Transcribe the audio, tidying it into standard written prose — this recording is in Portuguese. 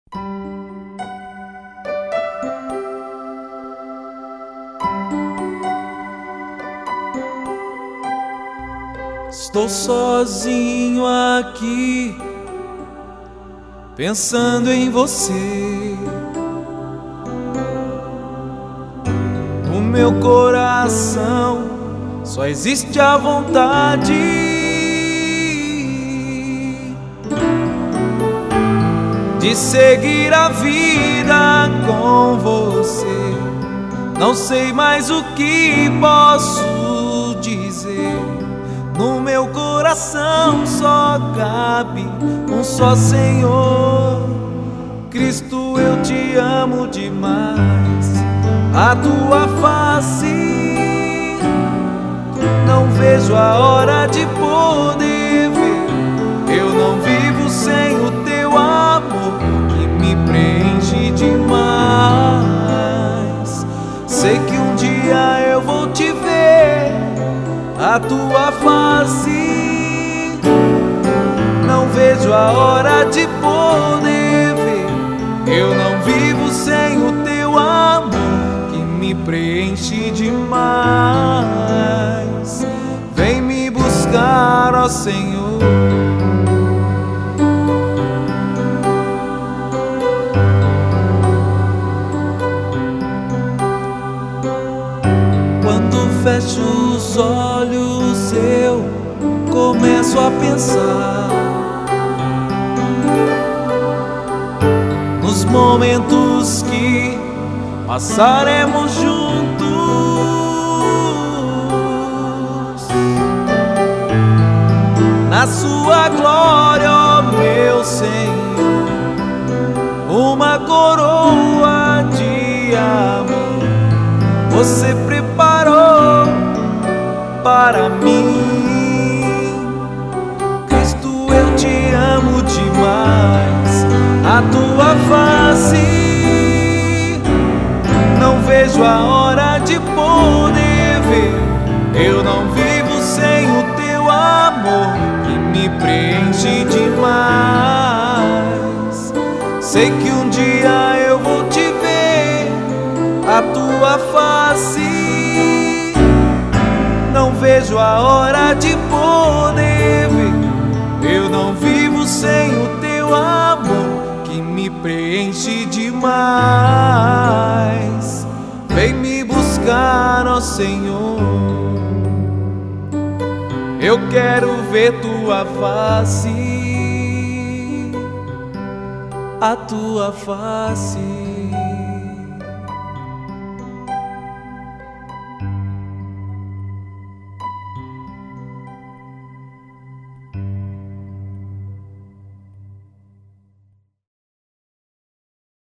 Estou sozinho aqui, pensando em você. No meu coração só existe a vontade de seguir a vida com você. Não sei mais o que posso dizer. No meu coração só cabe um só Senhor. Cristo, eu te amo demais. A tua face não vejo a hora de poder ver. Eu não vivo sem o teu amor que me preenche demais. Sei que um dia eu vou te ver, a tua face não vejo a hora de poder ver. Eu não vivo sem o teu amor que me preenche demais. Vem me buscar, ó Senhor. Quando fecho os olhos eu começo a pensar nos momentos que passaremos juntos, na sua glória, ó meu Senhor, uma coroa de amor você preparou para mim. Cristo, eu te amo demais. A tua face não vejo a hora de poder ver. Eu não vivo sem o teu amor que me preenche demais. Sei que um dia eu vou te ver, a tua face não vejo a hora de poder ver. Eu não vivo sem o teu amor que me preenche demais. Vem me buscar, ó Senhor. Eu quero ver tua face, a tua face.